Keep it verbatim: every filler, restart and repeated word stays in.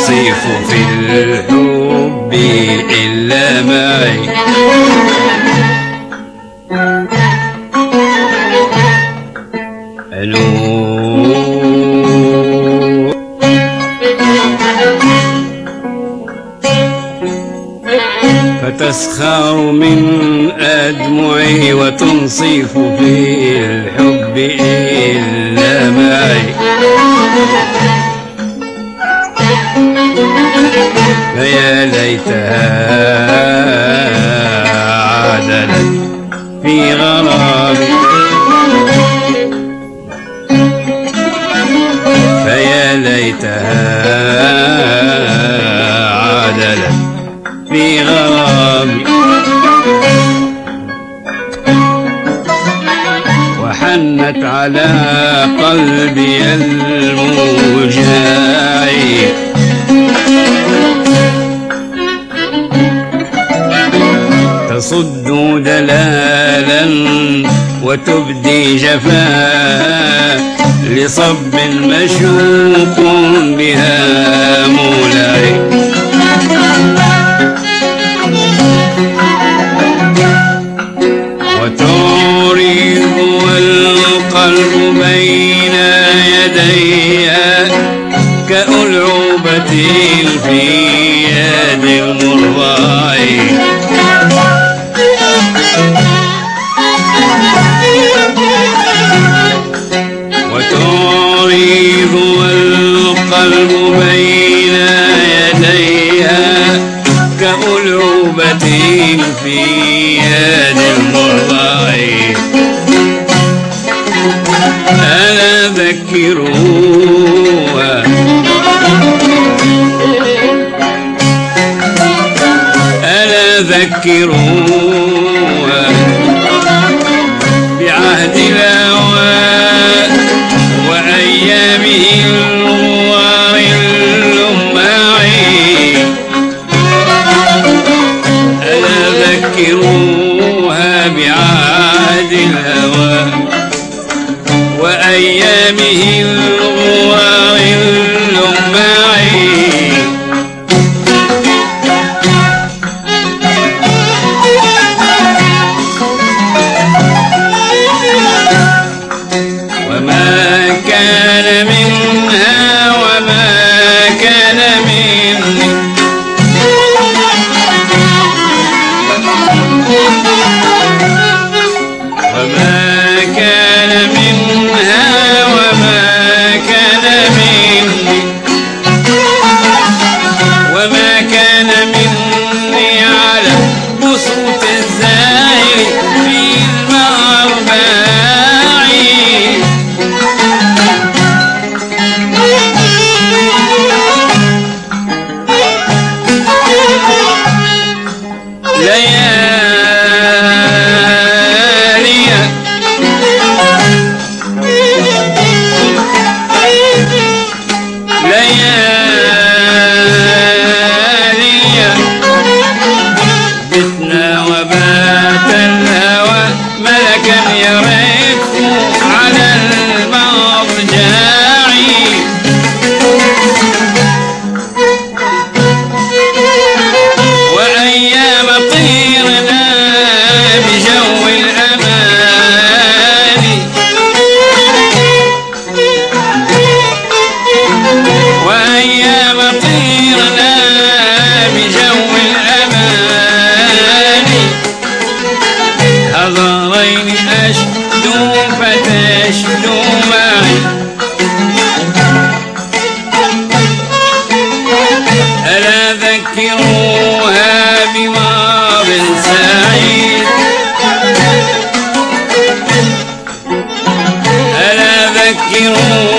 تنصيف في الحب إلا معي. فتسخر من أدمعي وتنصيف في الحب إلا معي. فيا ليتها عادلت في غرامي، فيا ليتها عادلت في غرامي، وحنت على قلبي الموجاعي. تصد دلالا وتبدي جفاء لصب مشوق بها مولاي. وتورث والقلب بين يديها كألعوبة في يد المرضع. وتورث والقلب بين يديها كألعوبة في يد المرضع. ألا ذكروها ألا ذكروها بعهد الهوى وأيامه النوار اللماعي. ألا ذكروها بعهد الهوى وأيامه النوار اللماعي. وما كان منها وما كان مني، وما كان منها وما كان مني، وما كان مني على بسوط الزاهر في المرباع. ليالي ليالي بتنا وبات الهوى ملكا يرف على المضجاع. وأيام طيرنا بجو الأماني، وأيام طيرنا بجو الأماني. هضرين أشدو فتشدو معي. ألا ذكروها بماض سعيد، ألا ذكروها